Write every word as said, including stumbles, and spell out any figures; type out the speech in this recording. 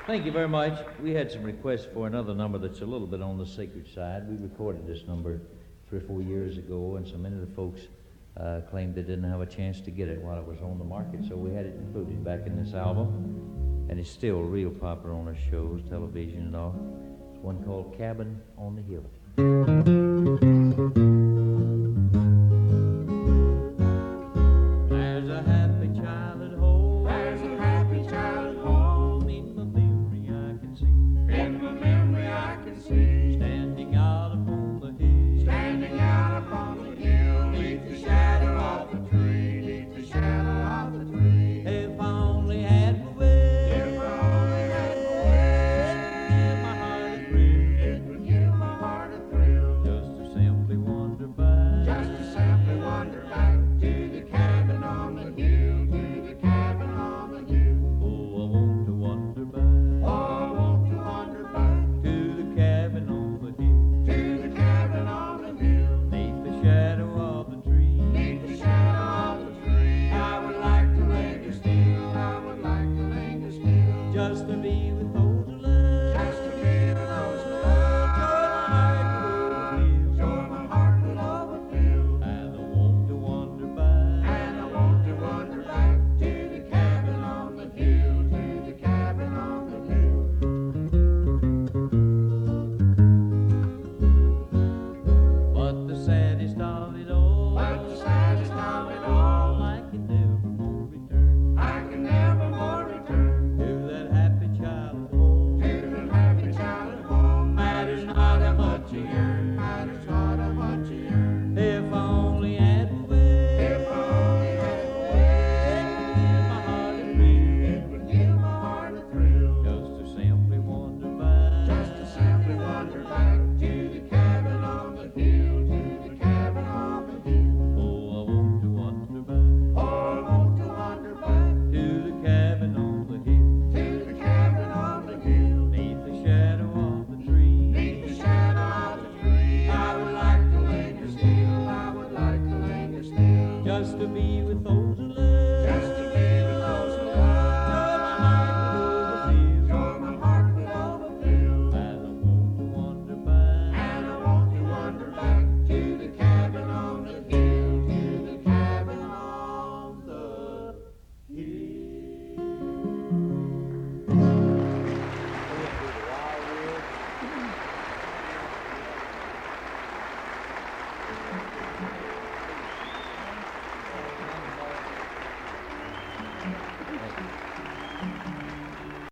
Thank you very much. We had some requests for another number that's a little bit on the sacred side. We recorded this number three or four years ago, and so many of the folks uh, claimed they didn't have a chance to get it while it was on the market, so we had it included back in this album, and it's still real popular on our shows, television and all. It's one called Cabin on the Hill. There's a happy child at home. There's a happy child at home. In my memory I can see. In my memory I can see. Standing out upon the hill. Standing out upon the hill. Neath the shadow of the tree. Neath the shadow of the tree. If I only had my way. If I only had my way. Give my heart a thrill. It would give my heart a thrill. Just to simply wander back. Just to simply wander back to the cabin on the hill. To the cabin on the hill. Oh, I want to wander back. Oh, I want to wander back To the cabin on the hill. to the cabin on the hill. Neath the shadow of the tree. Neath the shadow of the tree. I would like to linger still. I would like to linger still. Just to be with old